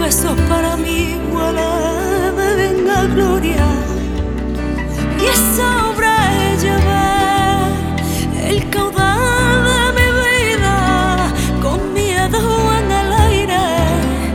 besos para mí igual a venga gloria. Y esa